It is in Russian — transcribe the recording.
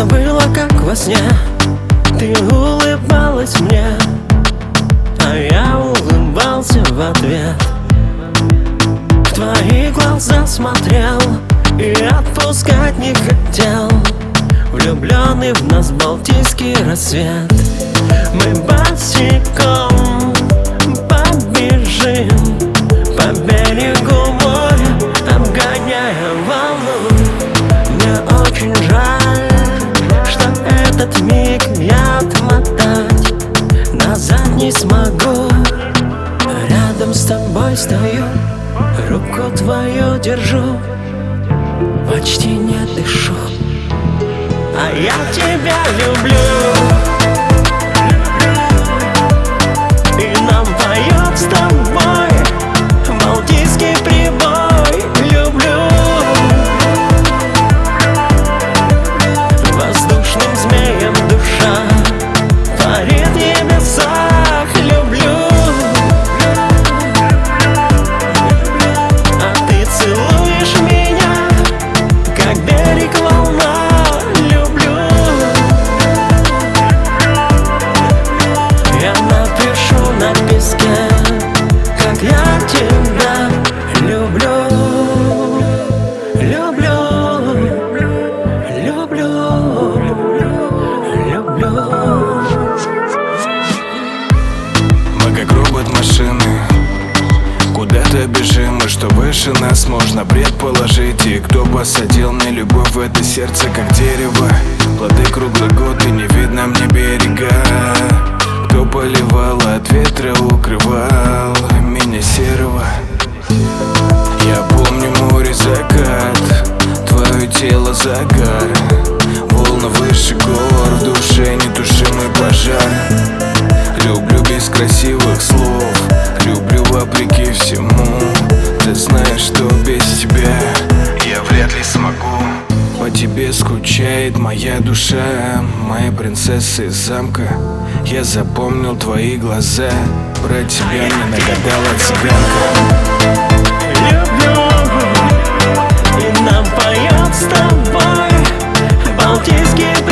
Все было как во сне, ты улыбалась мне, а я улыбался в ответ. В твои глаза смотрел и отпускать не хотел, влюбленный в нас балтийский рассвет. Мы босиком побежим по берегу моря, обгоняя волну. Мне очень жаль, что этот миг я отмотать назад не смогу. Рядом с тобой стою, руку твою держу, почти не дышу, а я тебя люблю. И нам поет с тобой балтийский прибой. Люблю воздушным змеем душа парит в небесах. Люблю, а ты целуешь меня, как берег волна. Люблю, я напишу на песке, как я тебя люблю. Люблю, люблю, люблю. Мы как робот-машины, куда-то бежим, и что выше нас можно предположить. И кто посадил мне любовь в это сердце, как дерево, плоды круглый год, и не видно мне берега. Кто поливал, от ветра укрывал меня серого. Я помню море, закат, твое тело, загар, волны выше гор, в душе нетушимый пожар. Люблю без красивых слов, люблю вопреки всему. Ты знаешь, что без тебя я вряд ли смогу. По тебе скучает моя душа, моя принцесса из замка. Я запомнил твои глаза, про тебя не нагадала цыганка. Люблю, и нам поет с тобой балтийский